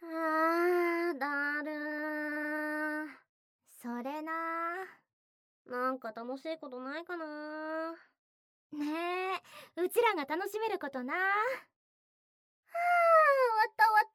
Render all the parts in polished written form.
だるー。 それな。 なんか楽しいことないかな。 ねえ、うちらが楽しめることな。 終わった終わった。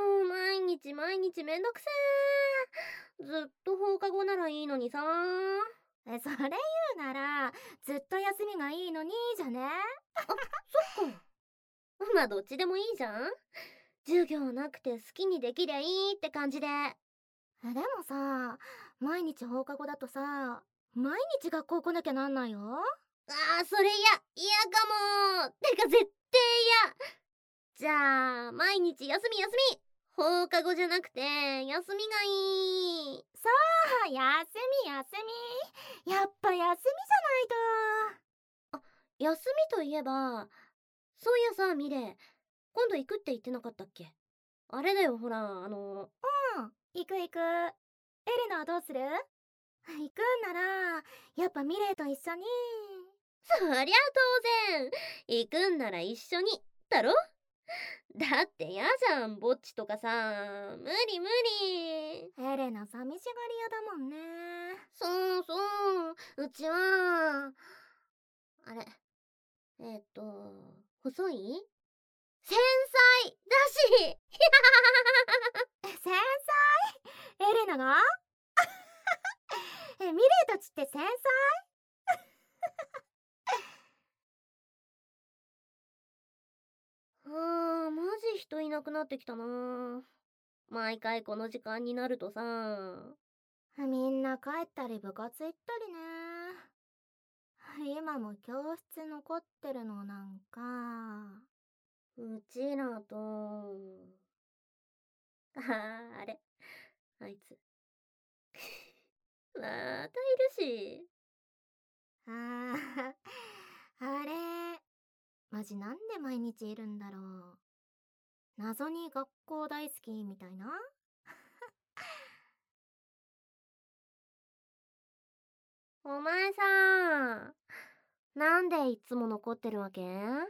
もう毎日毎日めんどくせー。ずっと放課後ならいいのにさ。 それ言うならずっと休みがいいのにじゃね。 そっか。まあどっちでもいいじゃん。授業なくて好きにできりゃいいって感じで。 でもさ、毎日放課後だとさ、毎日学校来なきゃなんないよ。 それ嫌かも。てか絶対嫌。じゃあ毎日休み。放課後じゃなくて休みがいい。 そう、休み。やっぱ休みじゃないと。 休みといえば、そういやさ、ミレ、今度行くって言ってなかったっけ？あれだよ、ほら、 行く。エレナはどうする？行くんならやっぱミレーと一緒に。 そりゃ当然、行くんなら一緒に、だろ？だって嫌じゃん、ぼっちとかさ。無理。 エレナ寂しがり屋だもんね。 そう、うちは、あれ、細い？繊細だし繊細？エレナがミレーたちって繊細？ マジ人いなくなってきたな。毎回この時間になるとさ。 みんな帰ったり部活行ったりね。今も教室残ってるのなんか。 うちらと、あれ、あいつ。またいるし。 あれ、マジなんで毎日いるんだろう。謎に学校大好きみたいな。 お前さ、なんでいつも残ってるわけ？ ね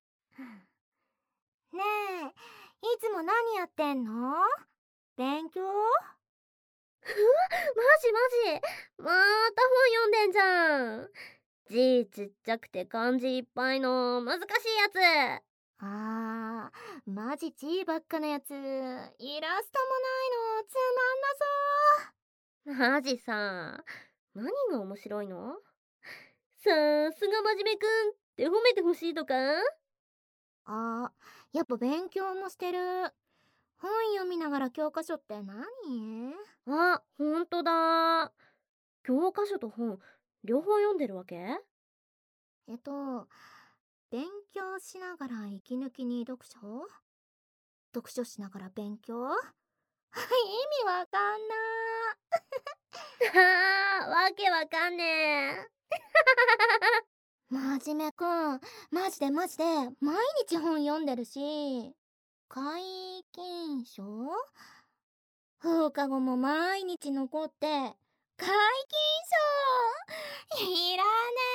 え、いつも何やってんの？勉強？ マジまた本読んでんじゃん。字ちっちゃくて漢字いっぱいの難しいやマジ G ばっかのやつ。イラストもないのつつ。マジさ、何が面白いの？さすが真面目くんって褒めてほしいとか？ まんなそう。やっぱ勉強もしてる。本読みながら教科書って何？ ほんとだ。教科書と本、両方読んでるわけ？ 勉強しながら息抜きに読書しながら勉強意味わかんな。 わけわかんねえ。 真面目くん、マジで毎日本読んでるし、皆勤賞？放課後も毎日残って皆勤賞いら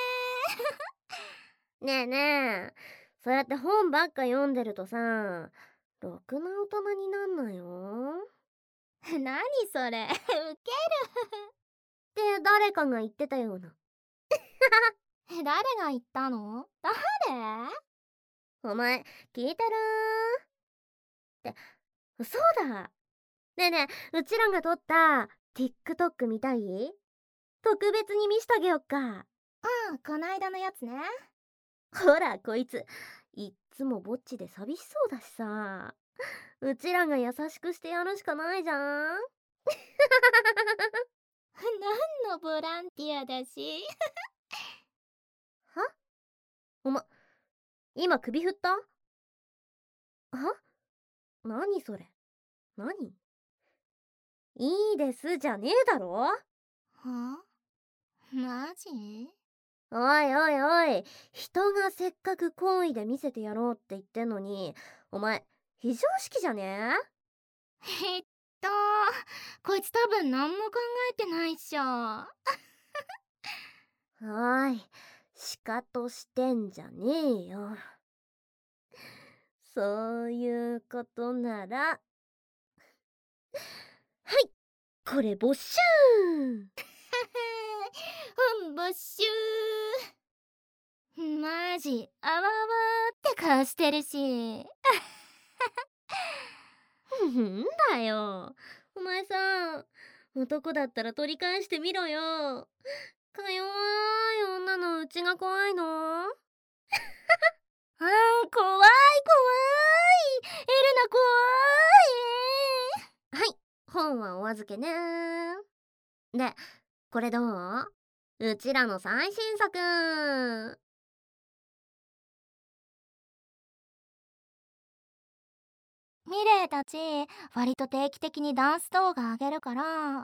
ねえ、そうやって本ばっか読んでるとさ、ろくな大人になんないよ。 ね何それウケって誰かが言ってたような。 誰が言ったの？誰？ お前、聞いてる？って、そうだ。ねえねえ、うちらが撮った TikTok 見たい？特別に見してあげよっか。 こないだのやつね。 ほら、こいつ、いっつもぼっちで寂しそうだしさ。うちらが優しくしてやるしかないじゃん。 何のボランティアだしは？おま、今首振った？何それ？何？いいですじゃねえだろ？ は？マジ？ おい、人がせっかく好意で見せてやろうって言ってんのに、お前、非常識じゃねえっとこいつ多分何も考えてないっしょ。 え？しかとしてんじゃねえよ。 そういうことなら、はい、これ没収。 没収。マジあわあわって顔してるし。 んだよ。お前さ、男だったら取り返してみろよ。か弱い女のうちが怖いの？ 怖い怖い。エレナ怖い。 はい、本はお預けね。で、これどう？うちらの最新作。 ミレイたち割と定期的にダンス動画あげるから。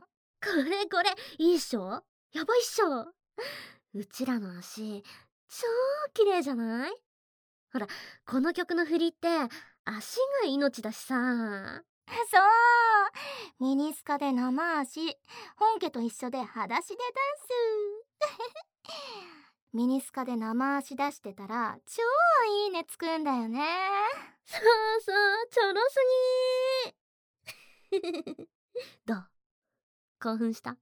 これ、いいっしょ？やばいっしょ？うちらの足、超綺麗じゃない？ほら、この曲の振りって足が命だしさ。 そう、ミニスカで生足、本家と一緒で裸足でダンス。ミニスカで生足出してたら超いいねつくんだよね。 そうそう、ちょろすぎ。どう？興奮した？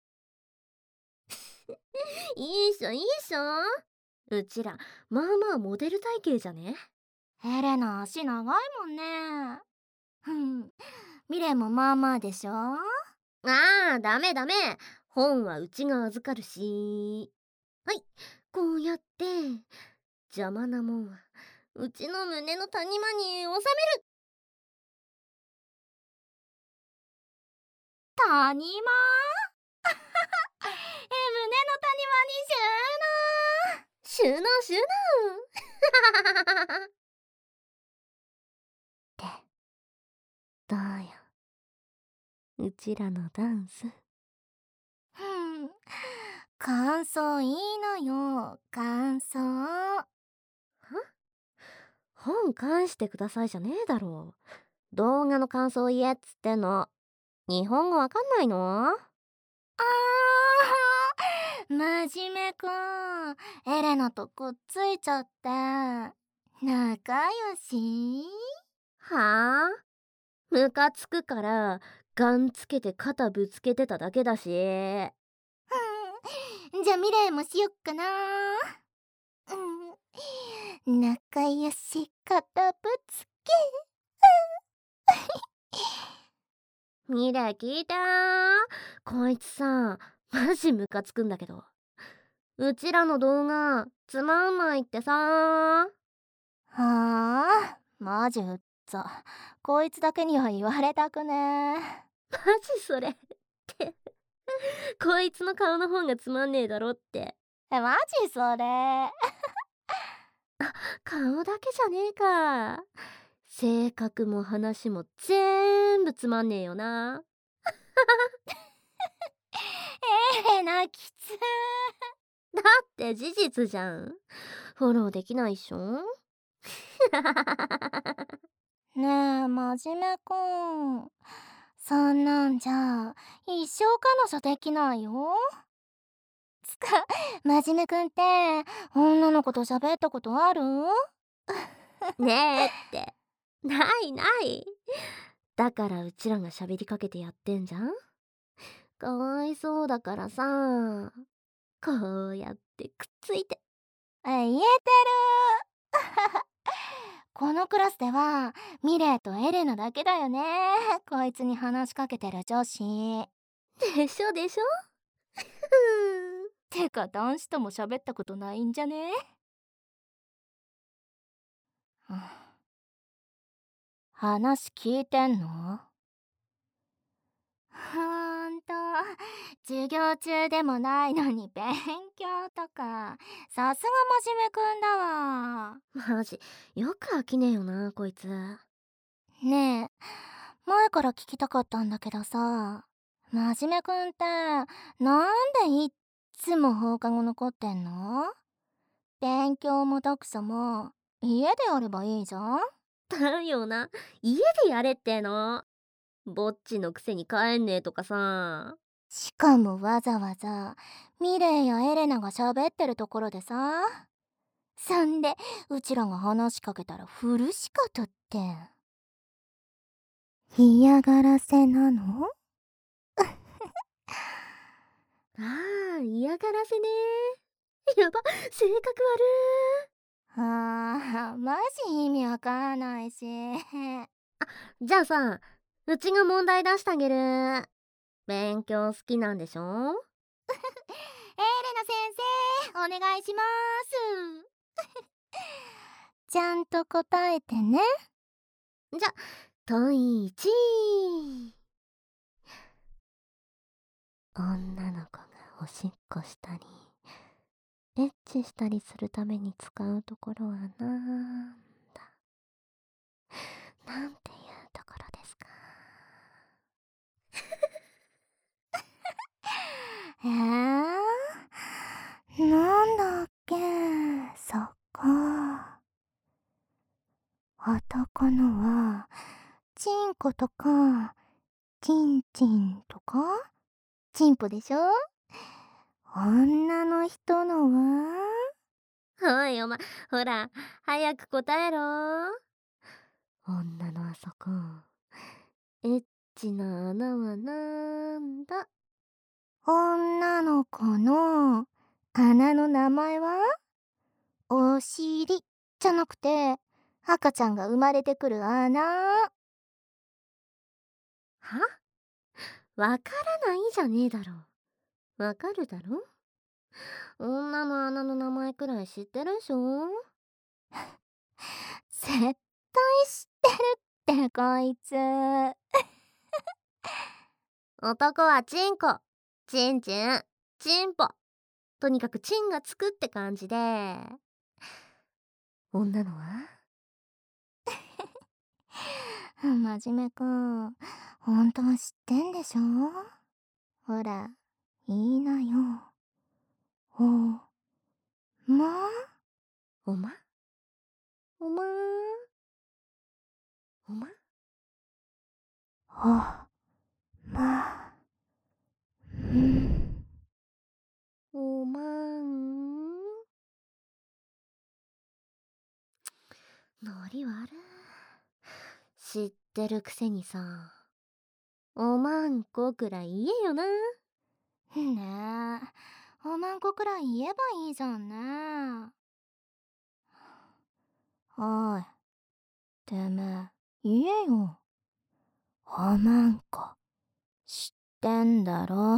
いいっしょいいっしょ。うちらまあまあモデル体型じゃね？ エレナ足長いもんね。ミレイもまあまあでしょ。 ああ、ダメ。本はうちが預かるし。はい、こうやって邪魔なもんはうちの胸の谷間に収める。 谷間胸の谷収納ってどうよ、うちらのダンス。 間に収納。感想いいのよ、感想。 本返してくださいじゃねえだろ。動画の感想言えっつってんの。日本語わかんないの？ 真面目くん、エレナとくっついちゃって仲良し。 はあ？ムカつくからガンつけて肩ぶつけてただけだし。 じゃあミレイもしよっかな。仲良し肩ぶつけ。 ミレイ聞いてー。こいつさ、マジムカつくんだけど。うちらの動画つまんないってさ。 はあ、マジうっざ。こいつだけには言われたくね。 マジそれってこいつの顔の方がつまんねえだろって。 マジそれ。 顔だけじゃねえか。性格も話も全部つまんねえよな。 エレナきつ。 だって事実じゃん。フォローできないっしょ。 ねえ、真面目くん。そんなんじゃ一生彼女できないよ。つか、真面目くんって女の子と喋ったことある？ ねえって。ない。だからうちらが喋りかけてやってんじゃん。かわいそうだからさ、こうやってくっついて。 言えてる。このクラスではミレイとエレナだけだよね、こいつに話しかけてる女子。 でしょてか男子とも喋ったことないんじゃね？話聞いてんの？ほんと、授業中でもないのに勉強とか、さすが真面目くんだわ。 マジよく飽きねえよなこいつ。 ねえ、前から聞きたかったんだけどさ、真面目くんってなんでいっつも放課後残ってんの？勉強も読書も家でやればいいじゃん。 だよな、家でやれっての。ぼっちのくせに帰んねえとかさ。 しかもわざわざミレイやエレナが喋ってるところでさ、 そんでうちらが話しかけたら振るしかとって。嫌がらせなの？ ああ、嫌がらせね。やば、性格マジ意味わかんないし。 悪。じゃあさ、うちが問題出してあげる。勉強好きなんでしょ？ エレナ先生、お願いします。ちゃんと答えてね。 じゃ、問1。女の子がおしっこしたり、エッチしたりするために使うところはなんだ？なんていうところですか？ なんだっけ、そっか。男のは、チンコとか、チンチンとか、チンポでしょ？女の人のは、 おいお前、ほら、早く答えろ。女のあそこ、エッチな穴はなんだ？ 女の子の穴の名前は、お尻じゃなくて、赤ちゃんが生まれてくる穴。 は？わからないじゃねえだろ。わかるだろ？女の穴の名前くらい知ってるでしょ？ 絶対知ってるってこいつ。 男はチンコ、チンチン、チンポ。とにかくチンがつくって感じで。女のは？ 真面目か。本当は知ってんでしょ？ほら、いいなよ。おまおま？おま？おま？ おまん。 おまん？ノリ悪。知ってるくせにさ、おまんこくらい言えよな。 ねえ、おまんこくらい言えばいいじゃんね。おい、てめえ、言えよ。おまんこ、知ってんだろ。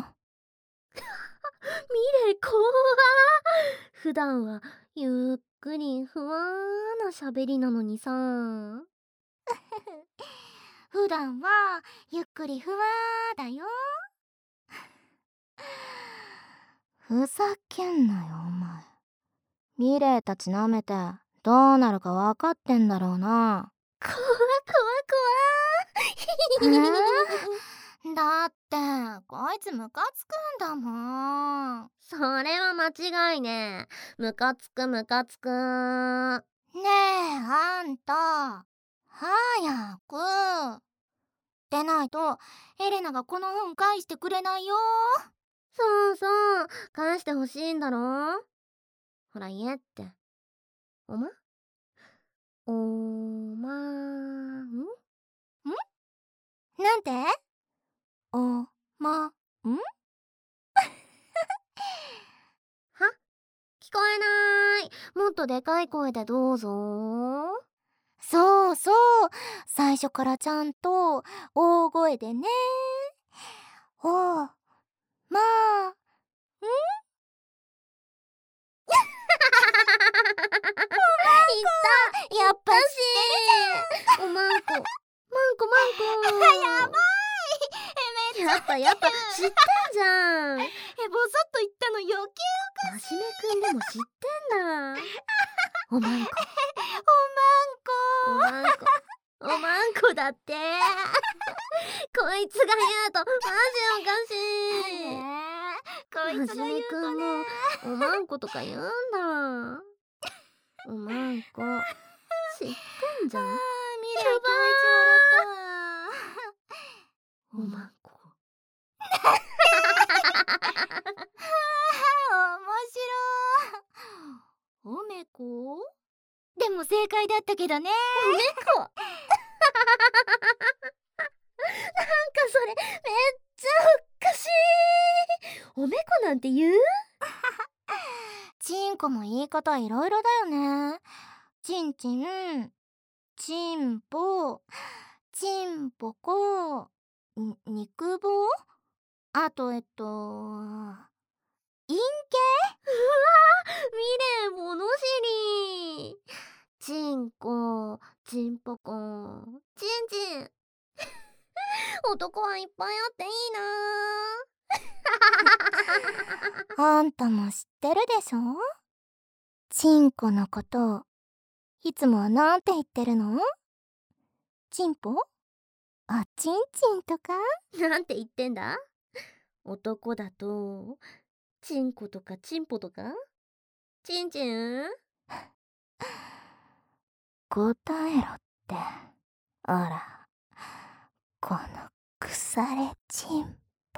ミレ、怖。普段はゆっくりふわーな喋りなのにさ。 普段はゆっくりふわーだよ。ふざけんなよお前。ミレーたち舐めてどうなるか分かってんだろうな。 怖だってこいつムカつくんだもん。 それは間違いね。ムカつくムカつく。 ねえあんた、早くでないとエレナがこの本返してくれないよ。 そうそう、返してほしいんだろ。ほら言えって。おま？おまん？ なんて？おまん？ は？聞こえない。もっとでかい声でどうぞ。 そうそう、最初からちゃんと大声でね。おまん？ 言った。 やっぱ知しおまんこ。マンコマンコ。 やばい。 やっぱ知ってんじゃん。 ボソッと言ったの余計おかしい。 真面目くんでも知ってんだ。おまんこ。 おまんこ。 おまんこ。おまんこだって。こいつが言うとマジおかしい。 こいつが言うとね。 おまんことか言うんだ。おまんこ知ってんじゃん。 ミレイ今日一やば笑ったわ。 おまんこ。 面白い。おめこでも正解だったけどね。 おめこなんかそれめっちゃおかしい。おめこなんて言う？ チンコも言い方いろいろだよね。チンチン、チンポ、チンポコ、肉棒、あと陰形。 うわミレー物知り。チンコ、チンポコ、チンチン。男はいっぱいあっていいな。 あんたも知ってるでしょ？チンコのこといつもはなんて言ってるの？チンポ？あ、チンチンとか？ なんて言ってんだ？男だとチンコとかチンポとかチンチン？ 答えろって。あら、この腐れチンポ。